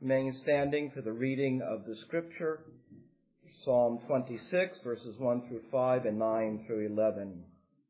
Remain standing for the reading of the Scripture, Psalm 26, verses 1 through 5 and 9 through 11.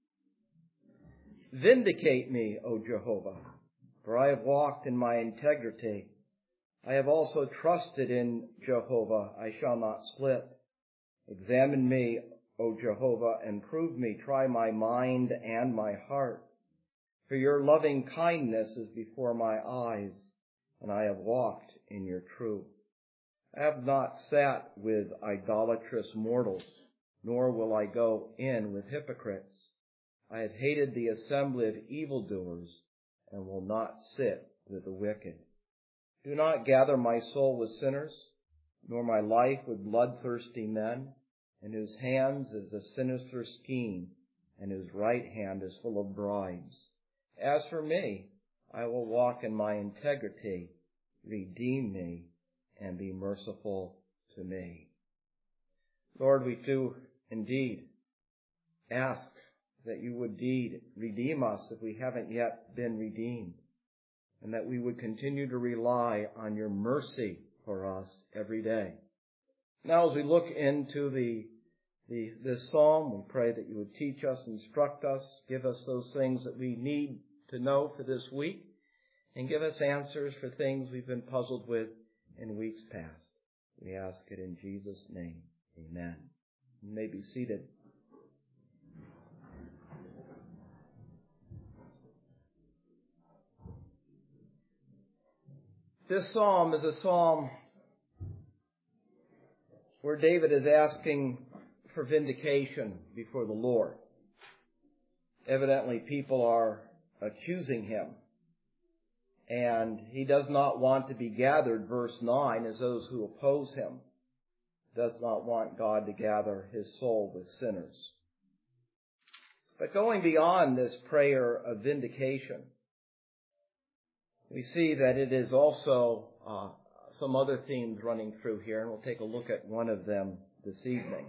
Vindicate me, O Jehovah, for I have walked in my integrity. I have also trusted in Jehovah. I shall not slip. Examine me, O Jehovah, and prove me. Try my mind and my heart. For your loving kindness is before my eyes, and I have walked in your truth. I have not sat with idolatrous mortals, nor will I go in with hypocrites. I have hated the assembly of evildoers, and will not sit with the wicked. Do not gather my soul with sinners, nor my life with bloodthirsty men, in whose hands is a sinister scheme, and whose right hand is full of bribes. As for me, I will walk in my integrity. Redeem me and be merciful to me. Lord, we do indeed ask that you would indeed redeem us if we haven't yet been redeemed, and that we would continue to rely on your mercy for us every day. Now, as we look into this psalm, we pray that you would teach us, instruct us, give us those things that we need to know for this week, and give us answers for things we've been puzzled with in weeks past. We ask it in Jesus' name. Amen. You may be seated. This psalm is a psalm where David is asking for vindication before the Lord. Evidently, people are accusing him, and he does not want to be gathered, verse 9, as those who oppose him. Does not want God to gather his soul with sinners. But going beyond this prayer of vindication, we see that it is also some other themes running through here, and we'll take a look at one of them this evening.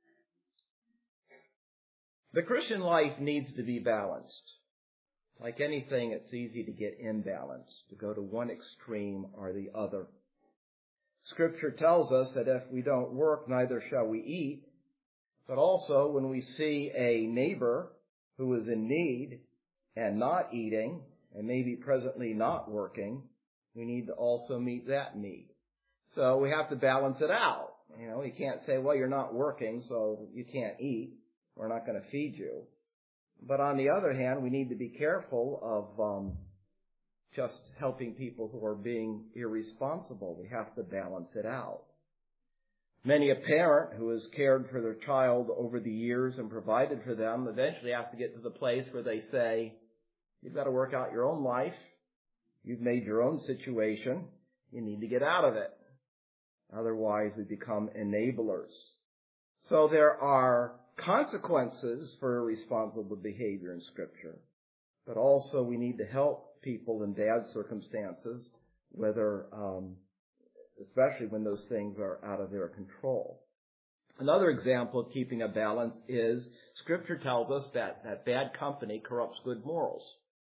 The Christian life needs to be balanced. Like anything, it's easy to get imbalanced, to go to one extreme or the other. Scripture tells us that if we don't work, neither shall we eat. But also, when we see a neighbor who is in need and not eating, and maybe presently not working, we need to also meet that need. So we have to balance it out. You can't say, well, you're not working, so you can't eat. We're not going to feed you. But on the other hand, we need to be careful of just helping people who are being irresponsible. We have to balance it out. Many a parent who has cared for their child over the years and provided for them eventually has to get to the place where they say, you've got to work out your own life. You've made your own situation. You need to get out of it. Otherwise, we become enablers. So there are consequences for irresponsible behavior in Scripture. But also we need to help people in bad circumstances, whether, especially when those things are out of their control. Another example of keeping a balance is Scripture tells us that bad company corrupts good morals.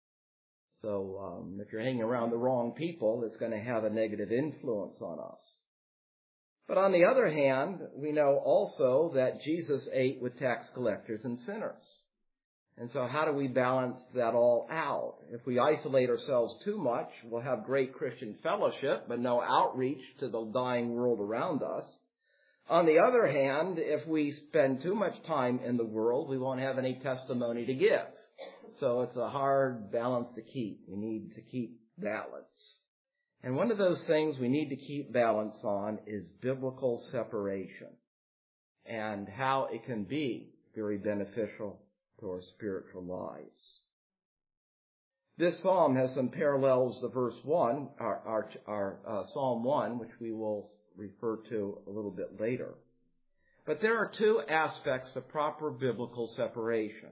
So if you're hanging around the wrong people, it's going to have a negative influence on us. But on the other hand, we know also that Jesus ate with tax collectors and sinners. And so how do we balance that all out? If we isolate ourselves too much, we'll have great Christian fellowship, but no outreach to the dying world around us. On the other hand, if we spend too much time in the world, we won't have any testimony to give. So it's a hard balance to keep. We need to keep balance. And one of those things we need to keep balance on is biblical separation and how it can be very beneficial to our spiritual lives. This psalm has some parallels to verse 1, our Psalm 1, which we will refer to a little bit later. But there are two aspects of proper biblical separation.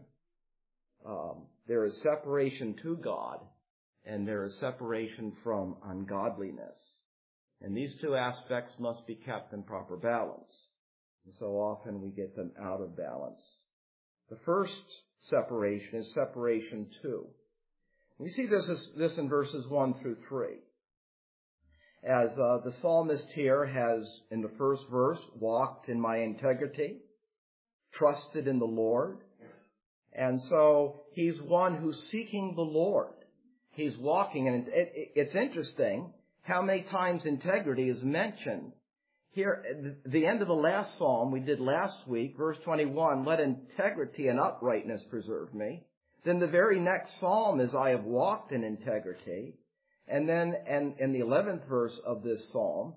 There is separation to God, and there is separation from ungodliness. And these two aspects must be kept in proper balance. And so often we get them out of balance. The first separation is separation to. We see this in verses 1 through 3. As the psalmist here has, in the first verse, walked in my integrity, trusted in the Lord. And so he's one who's seeking the Lord. He's walking, and it's interesting how many times integrity is mentioned. Here, at the end of the last psalm we did last week, verse 21, let integrity and uprightness preserve me. Then the very next psalm is, I have walked in integrity. And then in the 11th verse of this psalm,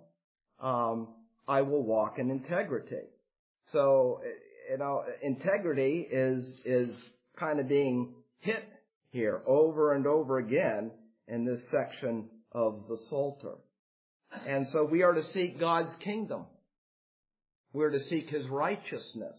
I will walk in integrity. So, integrity is kind of being hit here over and over again in this section of the Psalter. And so we are to seek God's kingdom. We're to seek His righteousness.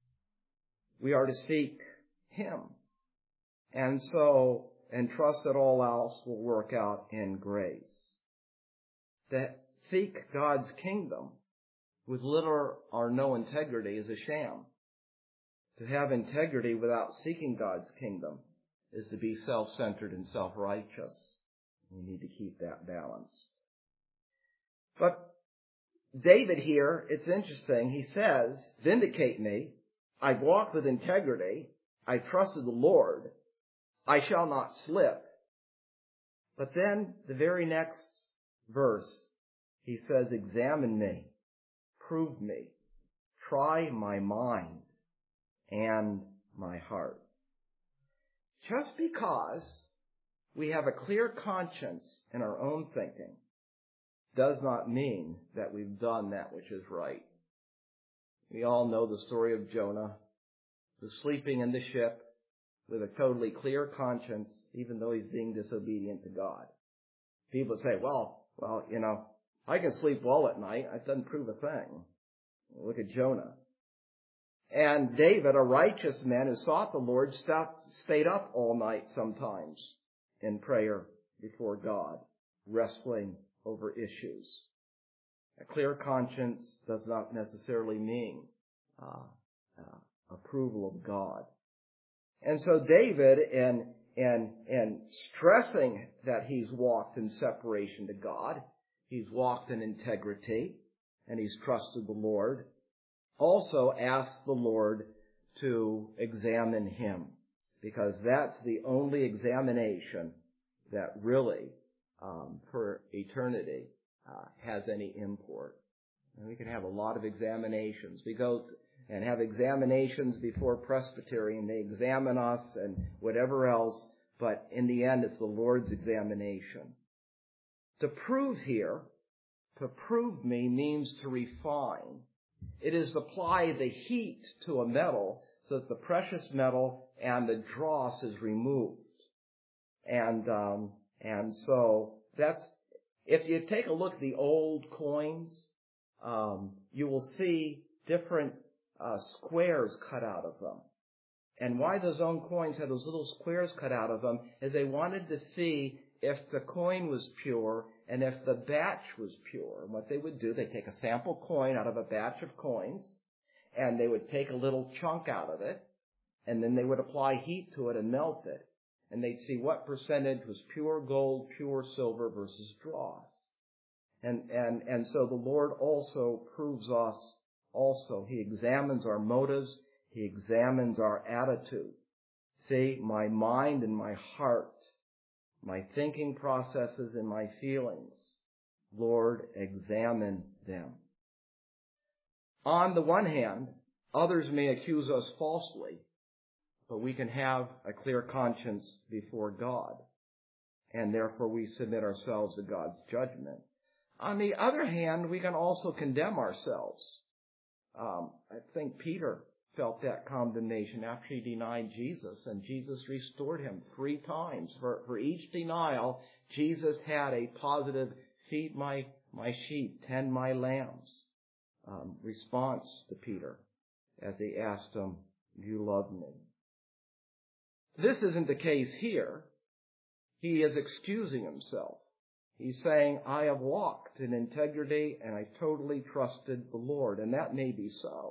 We are to seek Him. And trust that all else will work out in grace. That seek God's kingdom with little or no integrity is a sham. To have integrity without seeking God's kingdom is to be self-centered and self-righteous. We need to keep that balance. But David here, it's interesting, he says, vindicate me, I've walked with integrity, I've trusted the Lord, I shall not slip. But then the very next verse, he says, examine me, prove me, try my mind and my heart. Just because we have a clear conscience in our own thinking does not mean that we've done that which is right. We all know the story of Jonah, who's sleeping in the ship with a totally clear conscience, even though he's being disobedient to God. People say, well, I can sleep well at night. It doesn't prove a thing. Look at Jonah. And David, a righteous man who sought the Lord, stayed up all night sometimes in prayer before God, wrestling over issues. A clear conscience does not necessarily mean approval of God. And so David, in stressing that he's walked in separation to God, he's walked in integrity, and he's trusted the Lord, also asked the Lord to examine him, because that's the only examination that really, for eternity, has any import. And we can have a lot of examinations. We go and have examinations before Presbyterian. They examine us and whatever else, but in the end, it's the Lord's examination. To prove here, to prove me, means to refine. It is to apply the heat to a metal so that the precious metal and the dross is removed. And so that's, if you take a look at the old coins, you will see different squares cut out of them. And why those old coins had those little squares cut out of them is they wanted to see if the coin was pure and if the batch was pure. And what they would do, they'd take a sample coin out of a batch of coins, and they would take a little chunk out of it, and then they would apply heat to it and melt it. And they'd see what percentage was pure gold, pure silver versus dross. And so the Lord also proves us also. He examines our motives. He examines our attitude. See, my mind and my heart, my thinking processes and my feelings, Lord, examine them. On the one hand, others may accuse us falsely, but we can have a clear conscience before God, and therefore we submit ourselves to God's judgment. On the other hand, we can also condemn ourselves. I think Peter felt that condemnation after he denied Jesus, and Jesus restored him 3 times. For each denial, Jesus had a positive, feed my sheep, tend my lambs, response to Peter as he asked him, do you love me? This isn't the case here. He is excusing himself. He's saying, I have walked in integrity and I totally trusted the Lord. And that may be so.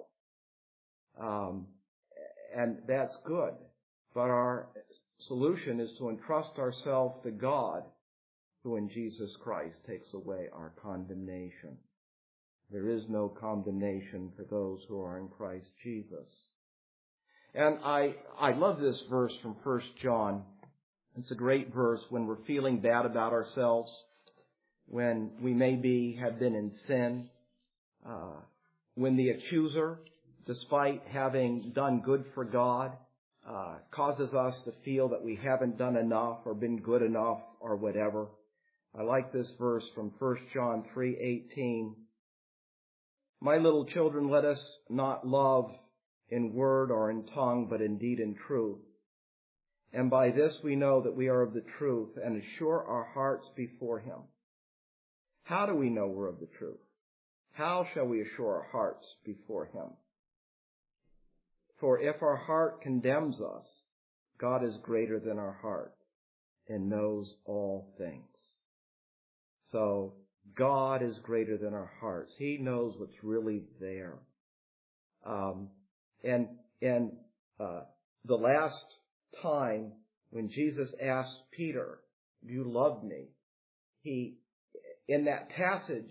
And that's good. But our solution is to entrust ourselves to God who in Jesus Christ takes away our condemnation. There is no condemnation for those who are in Christ Jesus. And I love this verse from 1 John. It's a great verse when we're feeling bad about ourselves, when we maybe have been in sin, when the accuser, despite having done good for God, causes us to feel that we haven't done enough or been good enough or whatever. I like this verse from 1 John 3:18. My little children, let us not love in word or in tongue, but in deed and truth. And by this we know that we are of the truth and assure our hearts before Him. How do we know we're of the truth? How shall we assure our hearts before Him? For if our heart condemns us, God is greater than our heart and knows all things. So God is greater than our hearts. He knows what's really there. The last time when Jesus asked Peter, "Do you love me?" In that passage,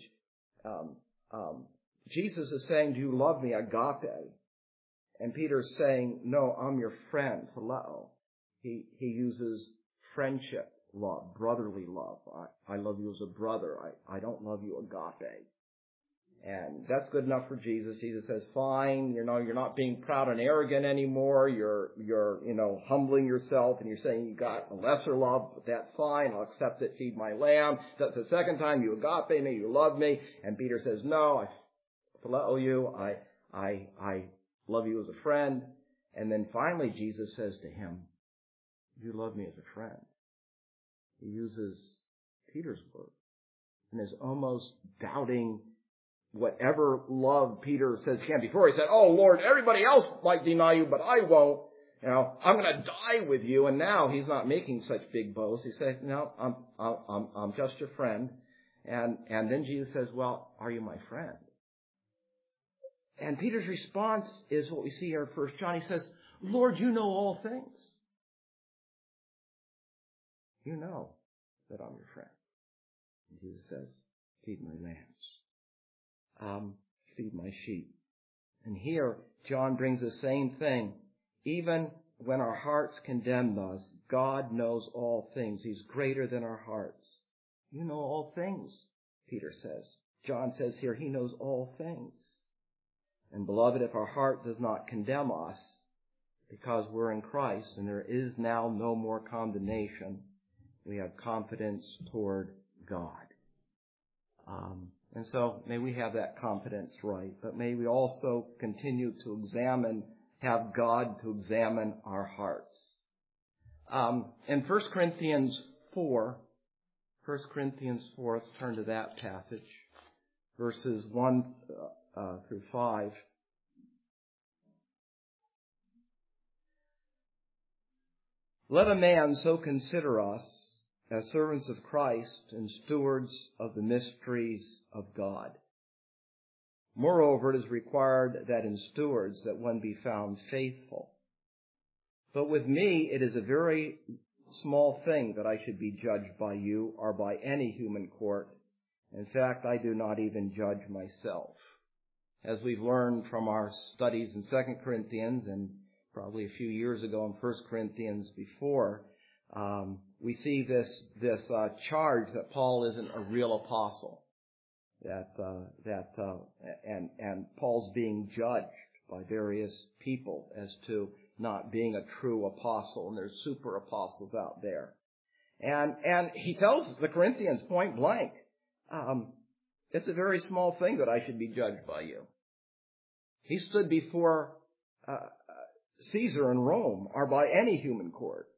Jesus is saying, "Do you love me?" Agape. And Peter's saying, "No, I'm your friend," phileo. He uses friendship love, brotherly love. I love you as a brother. I don't love you agape. And that's good enough for Jesus. Jesus says, fine, you're not being proud and arrogant anymore. You're humbling yourself and you're saying you got a lesser love, but that's fine. I'll accept it. Feed my lamb. That's the second time you agape me, you love me. And Peter says, no, I phileo you. I love you as a friend. And then finally Jesus says to him, you love me as a friend. He uses Peter's word and is almost doubting whatever love Peter says he can. Before he said, oh Lord, everybody else might deny you, but I won't. I'm going to die with you. And now he's not making such big boasts. He says, no, I'm just your friend. And then Jesus says, well, are you my friend? And Peter's response is what we see here in 1 John. He says, Lord, you know all things. You know that I'm your friend. And Jesus says, feed my lambs. Feed my sheep. And here, John brings the same thing. Even when our hearts condemn us, God knows all things. He's greater than our hearts. You know all things, Peter says. John says here, he knows all things. And beloved, if our heart does not condemn us, because we're in Christ and there is now no more condemnation, we have confidence toward God. And so may we have that confidence right, but may we also continue to have God to examine our hearts. In 1 Corinthians 4, let's turn to that passage, verses 1 through 5. Let a man so consider us as servants of Christ and stewards of the mysteries of God. Moreover, it is required that in stewards that one be found faithful. But with me it is a very small thing that I should be judged by you or by any human court. In fact, I do not even judge myself. As we've learned from our studies in 2 Corinthians and probably a few years ago in 1 Corinthians before, we see this charge that Paul isn't a real apostle, and Paul's being judged by various people as to not being a true apostle, and there's super apostles out there, and he tells the Corinthians point blank, it's a very small thing that I should be judged by you. He stood before Caesar in Rome or by any human court.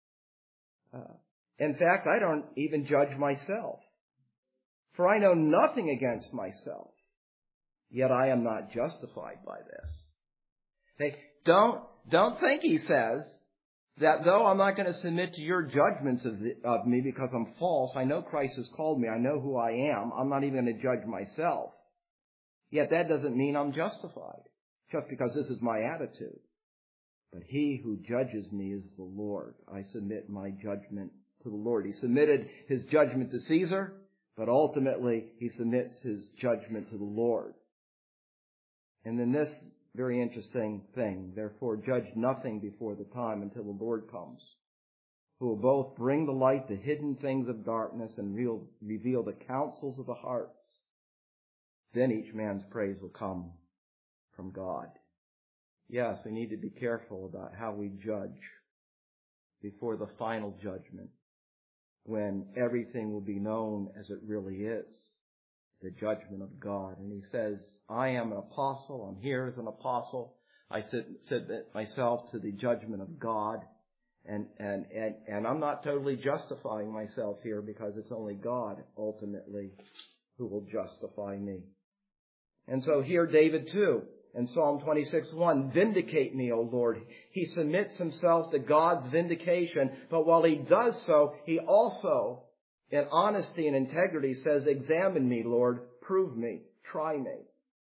In fact, I don't even judge myself. For I know nothing against myself, yet I am not justified by this. Hey, don't think, he says, that though I'm not going to submit to your judgments of me because I'm false, I know Christ has called me, I know who I am, I'm not even going to judge myself. Yet that doesn't mean I'm justified, just because this is my attitude. But he who judges me is the Lord. I submit my judgment to the Lord. He submitted his judgment to Caesar, but ultimately he submits his judgment to the Lord. And then this very interesting thing, therefore judge nothing before the time until the Lord comes, who will both bring the light the hidden things of darkness and reveal the counsels of the hearts. Then each man's praise will come from God. Yes, we need to be careful about how we judge before the final judgment, when everything will be known as it really is, the judgment of God. And he says, I am an apostle. I'm here as an apostle. I submit myself to the judgment of God. And I'm not totally justifying myself here, because it's only God ultimately who will justify me. And so here David too, in Psalm 26:1, vindicate me, O Lord. He submits himself to God's vindication, but while he does so, he also, in honesty and integrity, says, examine me, Lord, prove me, try me.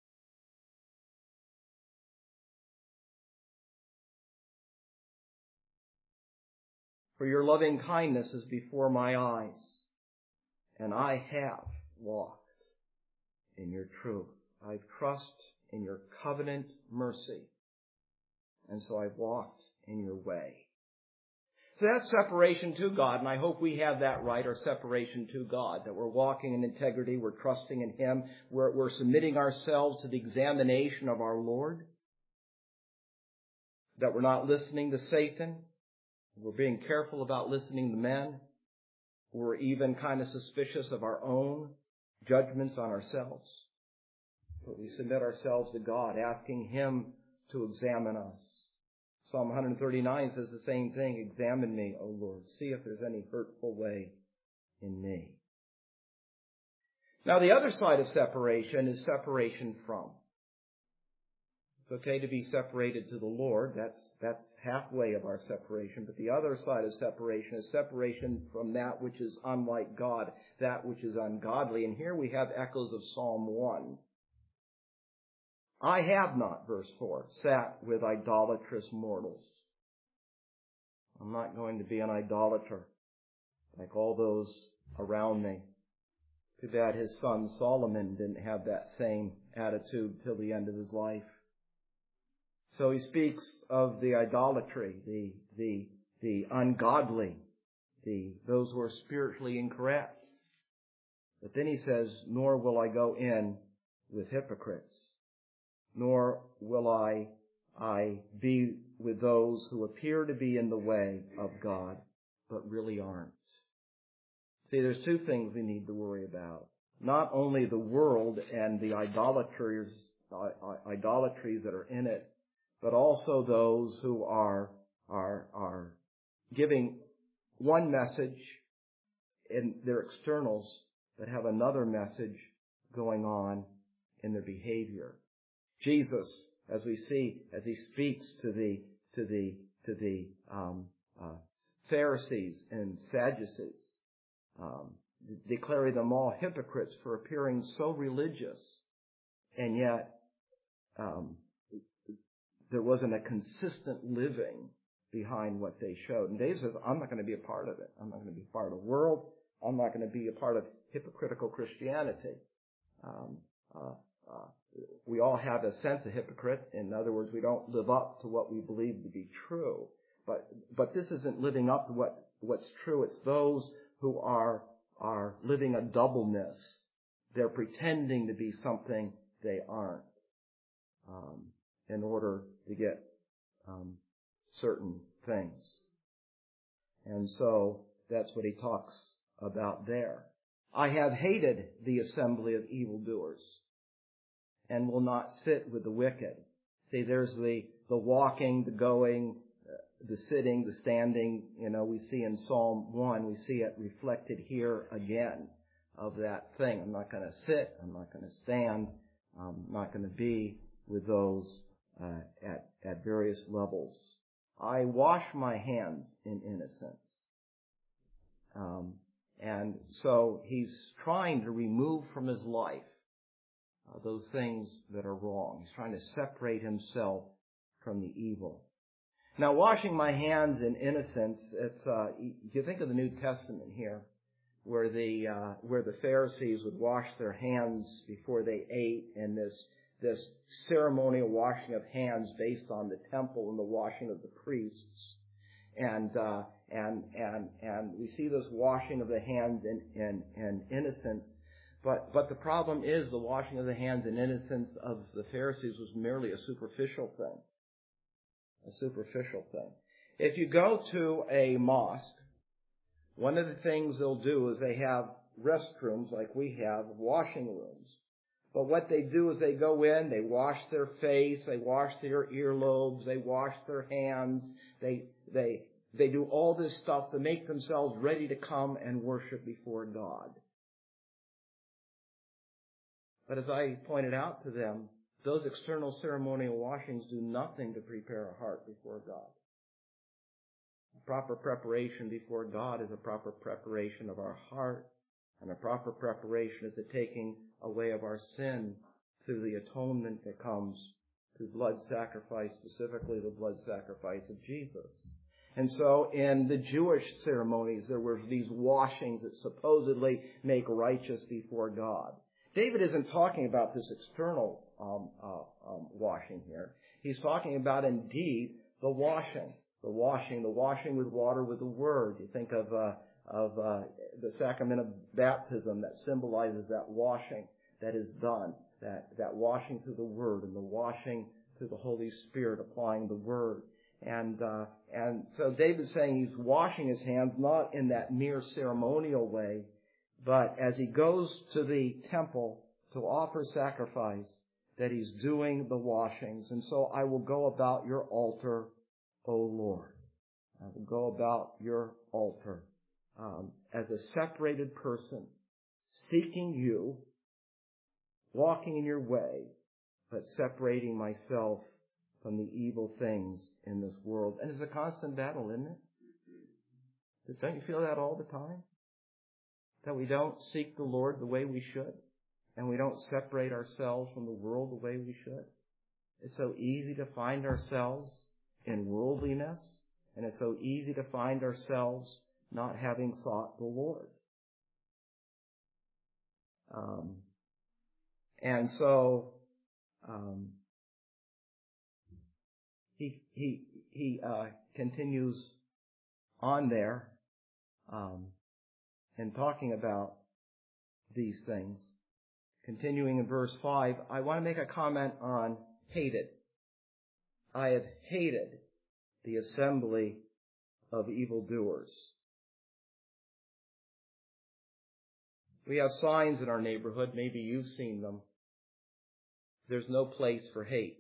For your loving kindness is before my eyes, and I have walked in your truth. I trust in your covenant mercy, and so I've walked in your way. So that's separation to God, and I hope we have that right, our separation to God, that we're walking in integrity, we're trusting in Him, we're submitting ourselves to the examination of our Lord, that we're not listening to Satan, we're being careful about listening to men, we're even kind of suspicious of our own judgments on ourselves. But we submit ourselves to God, asking Him to examine us. Psalm 139 says the same thing. Examine me, O Lord. See if there's any hurtful way in me. Now, the other side of separation is separation from. It's okay to be separated to the Lord. That's halfway of our separation. But the other side of separation is separation from that which is unlike God, that which is ungodly. And here we have echoes of Psalm 1. I have not, verse 4, sat with idolatrous mortals. I'm not going to be an idolater like all those around me. Too bad his son Solomon didn't have that same attitude till the end of his life. So he speaks of the idolatry, the ungodly, those who are spiritually incorrect. But then he says, nor will I go in with hypocrites, nor will I be with those who appear to be in the way of God, but really aren't. See, there's two things we need to worry about. Not only the world and the idolatries that are in it, but also those who are giving one message in their externals, but have another message going on in their behavior. Jesus, as we see, as he speaks to the Pharisees and Sadducees, declaring them all hypocrites for appearing so religious, and yet there wasn't a consistent living behind what they showed. And David says, I'm not going to be a part of it. I'm not going to be a part of the world. I'm not going to be a part of hypocritical Christianity. We all have a sense of hypocrite. In other words, we don't live up to what we believe to be true. But this isn't living up to what's true. It's those who are living a doubleness. They're pretending to be something they aren't, in order to get certain things. And so that's what he talks about there. I have hated the assembly of evildoers, and will not sit with the wicked. See, there's the walking, the going, the sitting, the standing, we see in Psalm 1, we see it reflected here again of that thing. I'm not going to sit, I'm not going to stand, I'm not going to be with those at various levels. I wash my hands in innocence. And so he's trying to remove from his life those things that are wrong. He's trying to separate himself from the evil. Now, washing my hands in innocence, you think of the New Testament here, where the Pharisees would wash their hands before they ate, and this ceremonial washing of hands based on the temple and the washing of the priests. And we see this washing of the hands in innocence. But the problem is the washing of the hands in innocence of the Pharisees was merely a superficial thing. A superficial thing. If you go to a mosque, one of the things they'll do is they have restrooms like we have, washing rooms. But what they do is they go in, they wash their face, they wash their earlobes, they wash their hands, they do all this stuff to make themselves ready to come and worship before God. But as I pointed out to them, those external ceremonial washings do nothing to prepare a heart before God. A proper preparation before God is a proper preparation of our heart, and a proper preparation is the taking away of our sin through the atonement that comes through blood sacrifice, specifically the blood sacrifice of Jesus. And so in the Jewish ceremonies, there were these washings that supposedly make righteous before God. David isn't talking about this external washing here. He's talking about indeed the washing with water with the Word. You think of the sacrament of baptism that symbolizes that washing that is done, that washing through the Word and the washing through the Holy Spirit applying the Word. And so David's saying he's washing his hands not in that mere ceremonial way, but as he goes to the temple to offer sacrifice, that he's doing the washings. And so I will go about your altar, O Lord. I will go about your altar as a separated person, seeking you, walking in your way, but separating myself from the evil things in this world. And it's a constant battle, isn't it? Don't you feel that all the time? That we don't seek the Lord the way we should, and we don't separate ourselves from the world the way we should. It's so easy to find ourselves in worldliness, and it's so easy to find ourselves not having sought the Lord. And so he continues on there in talking about these things. Continuing in verse 5, I want to make a comment on hated. I have hated the assembly of evildoers. We have signs in our neighborhood, maybe you've seen them. There's no place for hate.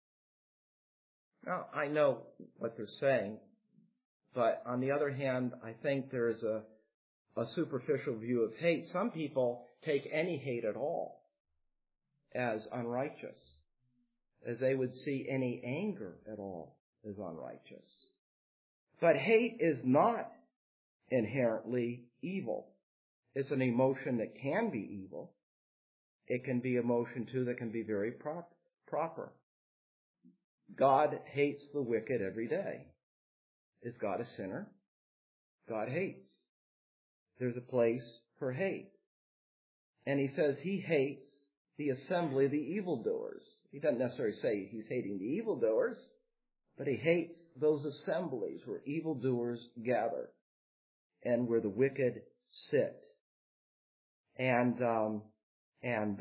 Now, I know what they're saying, but on the other hand, I think there's a superficial view of hate. Some people take any hate at all as unrighteous, as they would see any anger at all as unrighteous. But hate is not inherently evil. It's an emotion that can be evil. It can be emotion, too, that can be very proper. God hates the wicked every day. Is God a sinner? God hates. There's a place for hate. And he says he hates the assembly of the evildoers. He doesn't necessarily say he's hating the evildoers, but he hates those assemblies where evildoers gather and where the wicked sit. And in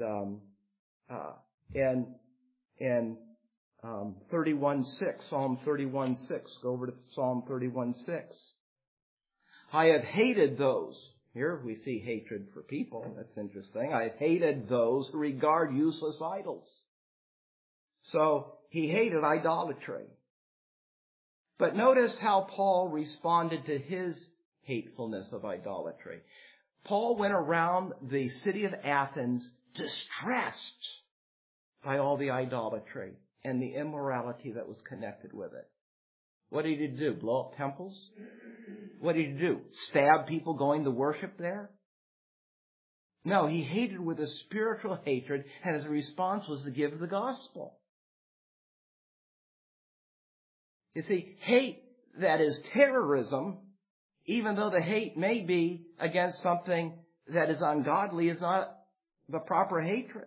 31:6, Psalm 31:6, go over to Psalm 31:6. I have hated those. Here we see hatred for people. That's interesting. I have hated those who regard useless idols. So he hated idolatry. But notice how Paul responded to his hatefulness of idolatry. Paul went around the city of Athens distressed by all the idolatry and the immorality that was connected with it. What did he do? Blow up temples? What did he do? Stab people going to worship there? No, he hated with a spiritual hatred, and his response was to give the gospel. You see, hate that is terrorism, even though the hate may be against something that is ungodly, is not the proper hatred.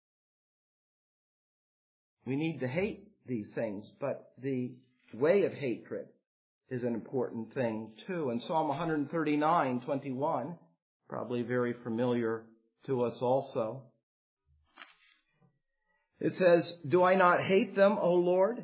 We need to hate these things, but the way of hatred is an important thing too. In Psalm 139:21, probably very familiar to us also, it says, "Do I not hate them, O Lord?"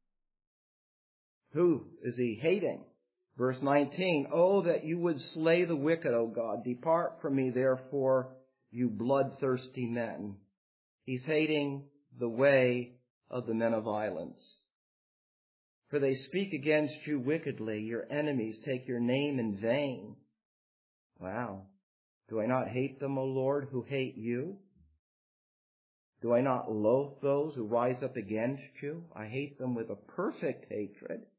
Who is he hating? Verse 19, "Oh, that you would slay the wicked, O God. Depart from me, therefore, you bloodthirsty men." He's hating the way of the men of violence. "For they speak against you wickedly. Your enemies take your name in vain." Wow. Do I not hate them, O Lord, who hate you? Do I not loathe those who rise up against you? I hate them with a perfect hatred.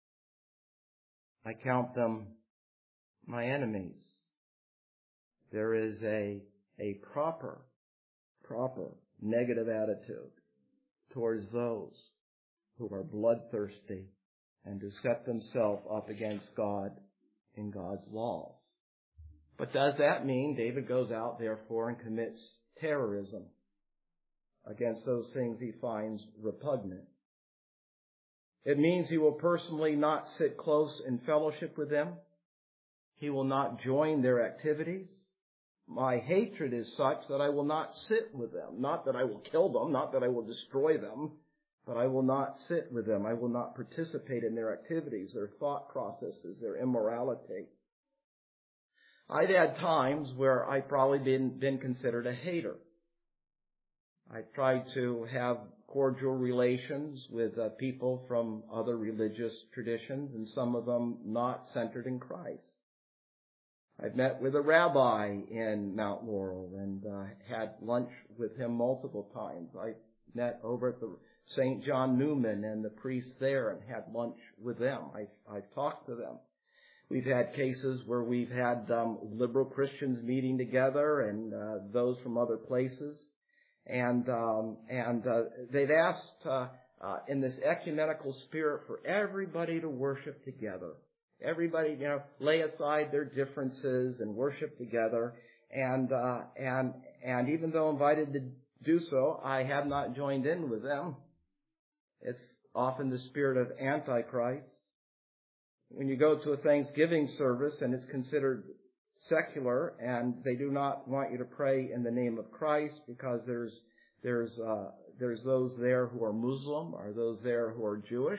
I count them my enemies. There is a proper negative attitude towards those who are bloodthirsty and who set themselves up against God in God's laws. But does that mean David goes out, therefore, and commits terrorism against those things he finds repugnant? It means he will personally not sit close in fellowship with them. He will not join their activities. My hatred is such that I will not sit with them. Not that I will kill them, not that I will destroy them, but I will not sit with them. I will not participate in their activities, their thought processes, their immorality. I've had times where I've probably been considered a hater. I've tried to have cordial relations with people from other religious traditions, and some of them not centered in Christ. I've met with a rabbi in Mount Laurel and had lunch with him multiple times. I met over at the St. John Newman and the priests there and had lunch with them. I've talked to them. We've had cases where we've had liberal Christians meeting together and those from other places. And they've asked in this ecumenical spirit for everybody to worship together. Everybody, lay aside their differences and worship together. And even though invited to do so, I have not joined in with them. It's often the spirit of Antichrist. When you go to a Thanksgiving service and it's considered secular, and they do not want you to pray in the name of Christ because there's those there who are Muslim or those there who are Jewish.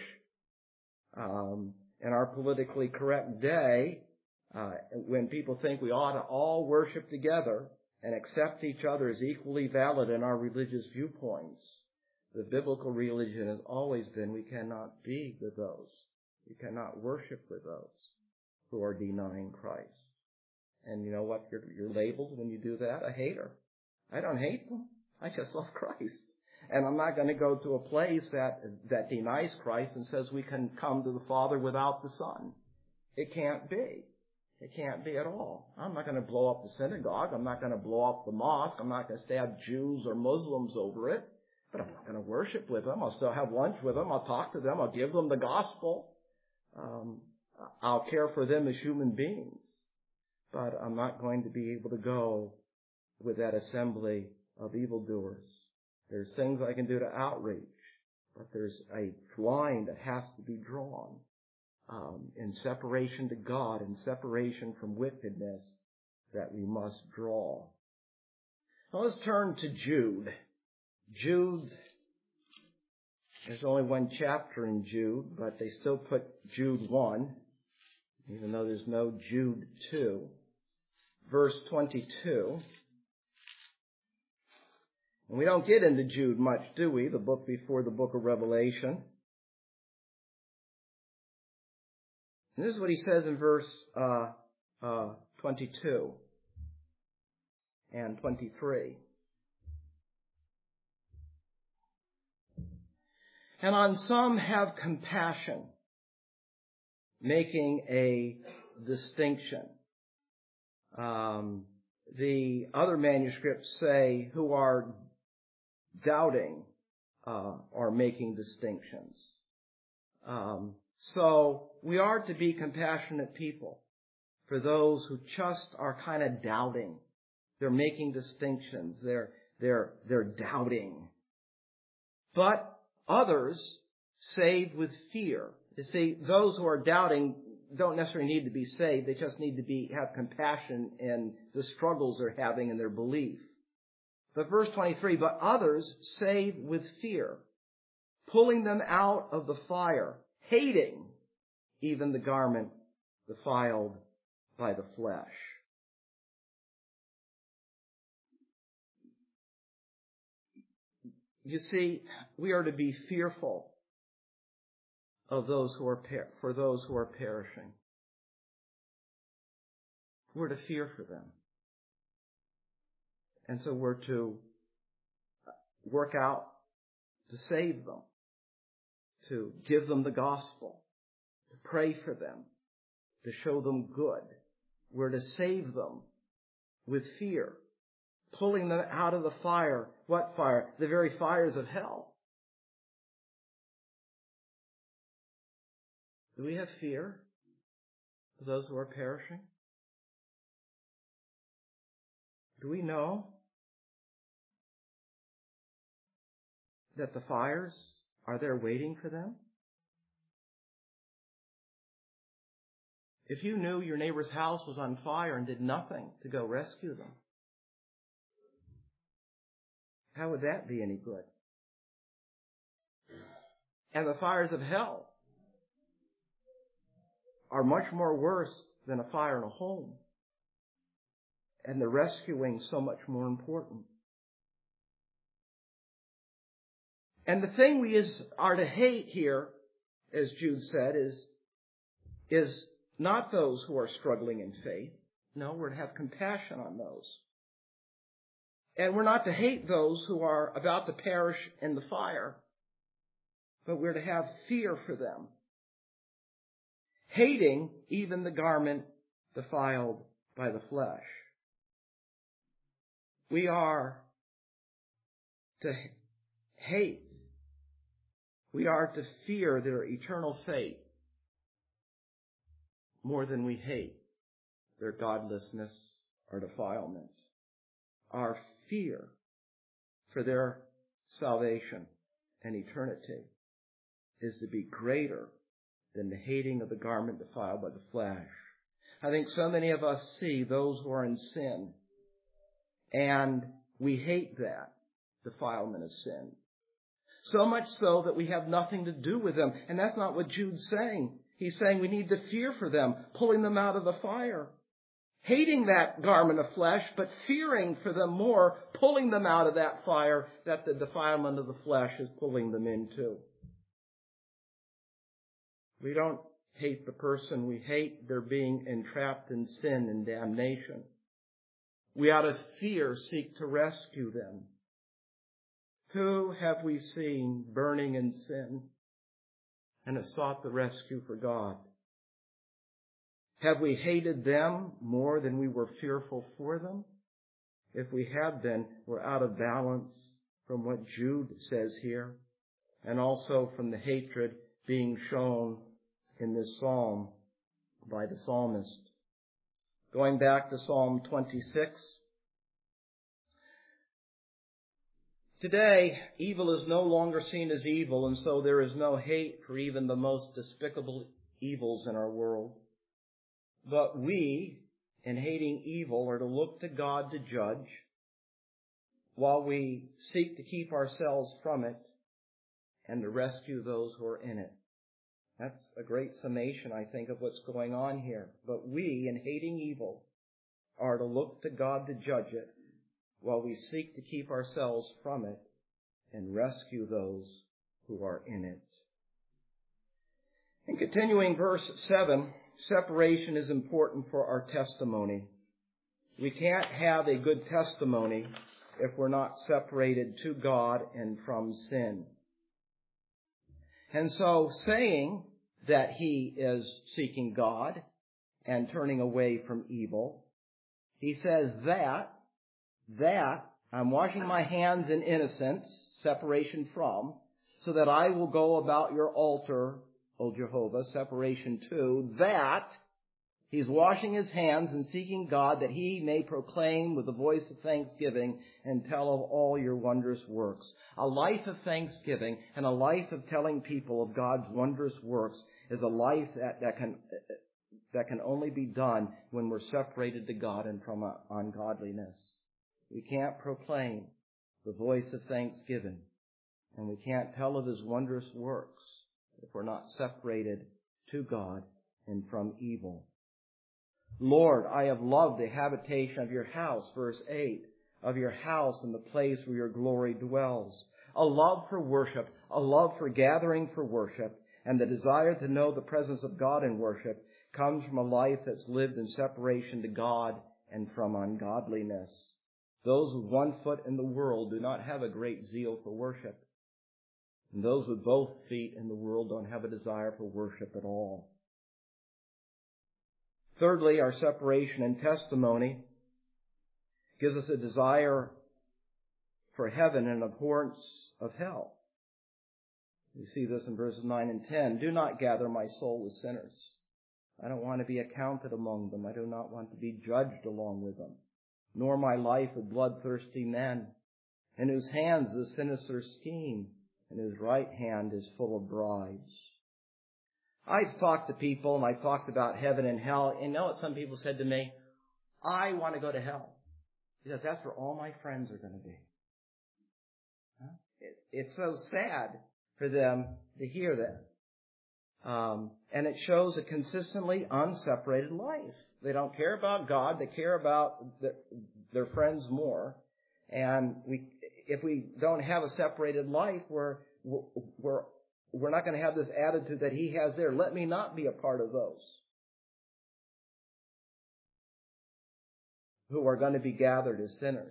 In our politically correct day, when people think we ought to all worship together and accept each other as equally valid in our religious viewpoints, the biblical religion has always been we cannot be with those. We cannot worship with those who are denying Christ. And you know what you're labeled when you do that? A hater. I don't hate them. I just love Christ. And I'm not going to go to a place that denies Christ and says we can come to the Father without the Son. It can't be. It can't be at all. I'm not going to blow up the synagogue. I'm not going to blow up the mosque. I'm not going to stab Jews or Muslims over it. But I'm not going to worship with them. I'll still have lunch with them. I'll talk to them. I'll give them the gospel. I'll care for them as human beings. But I'm not going to be able to go with that assembly of evildoers. There's things I can do to outreach, but there's a line that has to be drawn in separation to God and separation from wickedness that we must draw. Now let's turn to Jude. Jude, there's only one chapter in Jude, but they still put Jude 1, even though there's no Jude 2. Verse 22. And we don't get into Jude much, do we? The book before the book of Revelation. And this is what he says in verse 22 and 23. And on some have compassion, making a distinction. The other manuscripts say who are doubting are making distinctions. So we are to be compassionate people for those who just are kind of doubting. They're making distinctions. They're doubting. But others saved with fear. You see, those who are doubting don't necessarily need to be saved. They just need to have compassion in the struggles they're having in their belief. But verse 23, but others saved with fear, pulling them out of the fire, hating even the garment defiled by the flesh. You see, we are to be fearful of those who are for those who are perishing. We're to fear for them. And so we're to work out to save them, to give them the gospel, to pray for them, to show them good. We're to save them with fear, pulling them out of the fire. What fire? The very fires of hell. Do we have fear for those who are perishing? Do we know that the fires are there waiting for them? If you knew your neighbor's house was on fire and did nothing to go rescue them, how would that be any good? And the fires of hell are much more worse than a fire in a home. And the rescuing so much more important. And the thing we are to hate here, as Jude said, is not those who are struggling in faith. No, we're to have compassion on those. And we're not to hate those who are about to perish in the fire, but we're to have fear for them. Hating even the garment defiled by the flesh. We are to hate. We are to fear their eternal fate more than we hate their godlessness or defilement. Our fear for their salvation and eternity is to be greater than the hating of the garment defiled by the flesh. I think so many of us see those who are in sin, and we hate that defilement of sin. So much so that we have nothing to do with them. And that's not what Jude's saying. He's saying we need to fear for them, pulling them out of the fire. Hating that garment of flesh, but fearing for them more, pulling them out of that fire that the defilement of the flesh is pulling them into. We don't hate the person. We hate their being entrapped in sin and damnation. We out of fear seek to rescue them. Who have we seen burning in sin and have sought the rescue for God? Have we hated them more than we were fearful for them? If we have, then we're out of balance from what Jude says here, and also from the hatred being shown in this psalm by the psalmist. Going back to Psalm 26. Today, evil is no longer seen as evil, and so there is no hate for even the most despicable evils in our world. But we, in hating evil, are to look to God to judge, while we seek to keep ourselves from it and to rescue those who are in it. That's a great summation, I think, of what's going on here. But we, in hating evil, are to look to God to judge it, while we seek to keep ourselves from it and rescue those who are in it. And continuing verse 7, separation is important for our testimony. We can't have a good testimony if we're not separated to God and from sin. And so saying that he is seeking God and turning away from evil, he says that I'm washing my hands in innocence, separation from, so that I will go about your altar O Jehovah, separation too, that he's washing his hands and seeking God that he may proclaim with the voice of thanksgiving and tell of all your wondrous works. A life of thanksgiving and a life of telling people of God's wondrous works is a life that can only be done when we're separated to God and from ungodliness. We can't proclaim the voice of thanksgiving, and we can't tell of his wondrous works if we're not separated to God and from evil. Lord, I have loved the habitation of your house, verse 8, of your house and the place where your glory dwells. A love for worship, a love for gathering for worship, and the desire to know the presence of God in worship comes from a life that's lived in separation to God and from ungodliness. Those with one foot in the world do not have a great zeal for worship. And those with both feet in the world don't have a desire for worship at all. Thirdly, our separation and testimony gives us a desire for heaven and abhorrence of hell. We see this in verses 9 and 10. Do not gather my soul with sinners. I don't want to be accounted among them. I do not want to be judged along with them, nor my life with bloodthirsty men, in whose hands is a sinister scheme, and whose right hand is full of bribes. I've talked to people, and I've talked about heaven and hell, and you know what some people said to me? I want to go to hell, because that's where all my friends are going to be. It's so sad for them to hear that. And it shows a consistently unseparated life. They don't care about God. They care about their friends more. And if we don't have a separated life, we're not going to have this attitude that he has there. Let me not be a part of those who are going to be gathered as sinners.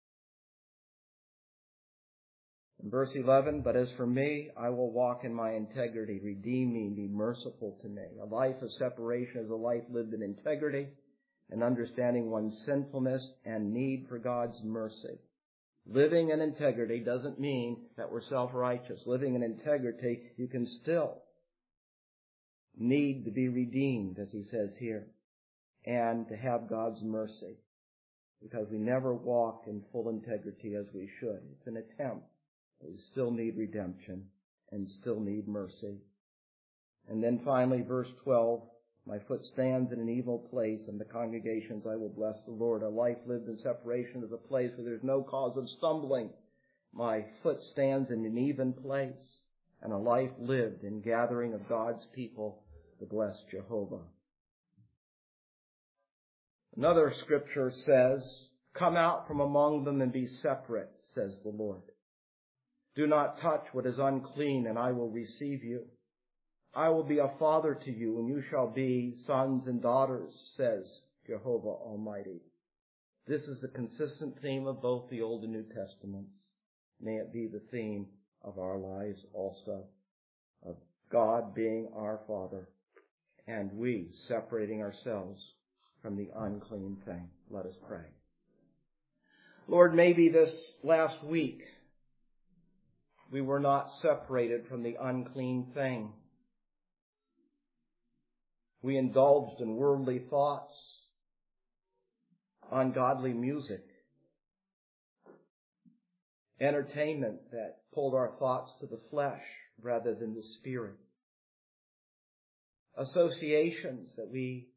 In verse 11, but as for me, I will walk in my integrity. Redeem me, be merciful to me. A life of separation is a life lived in integrity and understanding one's sinfulness and need for God's mercy. Living in integrity doesn't mean that we're self-righteous. Living in integrity, you can still need to be redeemed, as he says here, and to have God's mercy, because we never walk in full integrity as we should. It's an attempt. We still need redemption and still need mercy. And then finally, verse 12, my foot stands in an evil place, and the congregations I will bless the Lord. A life lived in separation is a place where there's no cause of stumbling. My foot stands in an even place, and a life lived in gathering of God's people to bless Jehovah. Another scripture says, come out from among them and be separate, says the Lord. Do not touch what is unclean, and I will receive you. I will be a father to you, and you shall be sons and daughters, says Jehovah Almighty. This is the consistent theme of both the Old and New Testaments. May it be the theme of our lives also, of God being our Father, and we separating ourselves from the unclean thing. Let us pray. Lord, maybe this last week we were not separated from the unclean thing. We indulged in worldly thoughts, ungodly music, entertainment that pulled our thoughts to the flesh rather than the spirit, associations that we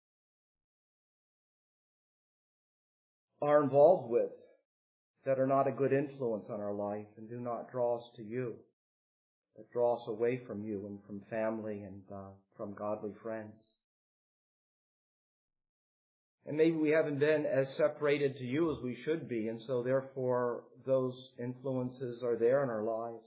are involved with that are not a good influence on our life and do not draw us to you, but draw us away from you and from family and from godly friends. And maybe we haven't been as separated to you as we should be, and so therefore those influences are there in our lives.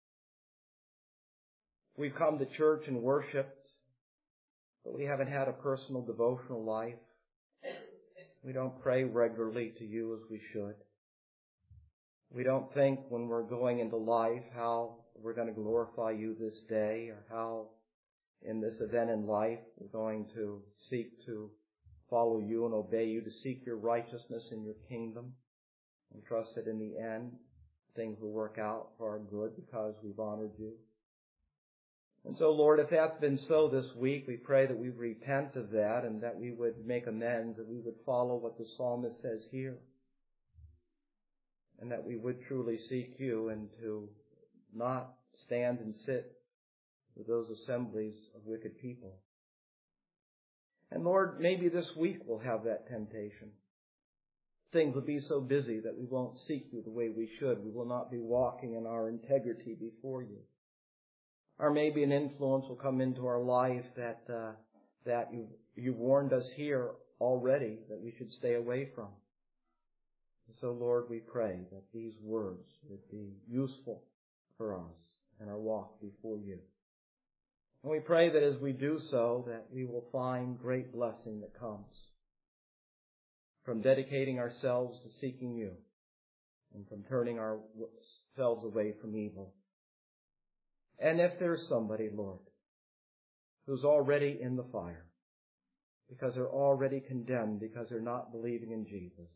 We've come to church and worshiped, but we haven't had a personal devotional life. We don't pray regularly to you as we should. We don't think when we're going into life how we're going to glorify you this day, or how in this event in life we're going to seek to follow you and obey you, to seek your righteousness in your kingdom, and trust that in the end things will work out for our good because we've honored you. And so, Lord, if that's been so this week, we pray that we repent of that and that we would make amends, that we would follow what the psalmist says here, and that we would truly seek you and to not stand and sit with those assemblies of wicked people. And Lord, maybe this week we'll have that temptation. Things will be so busy that we won't seek you the way we should. We will not be walking in our integrity before you. Or maybe an influence will come into our life that you warned us here already that we should stay away from. And so, Lord, we pray that these words would be useful for us in our walk before you. And we pray that as we do so, that we will find great blessing that comes from dedicating ourselves to seeking you and from turning ourselves away from evil. And if there's somebody, Lord, who's already in the fire because they're already condemned because they're not believing in Jesus,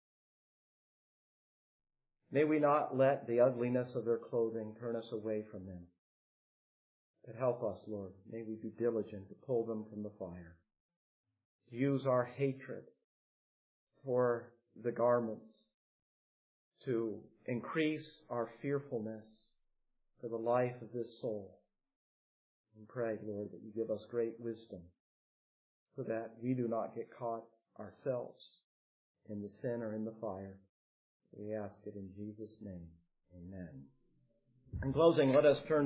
may we not let the ugliness of their clothing turn us away from them. But help us, Lord. May we be diligent to pull them from the fire, to use our hatred for the garments, to increase our fearfulness for the life of this soul. And pray, Lord, that you give us great wisdom so that we do not get caught ourselves in the sin or in the fire. We ask it in Jesus' name. Amen. In closing, let us turn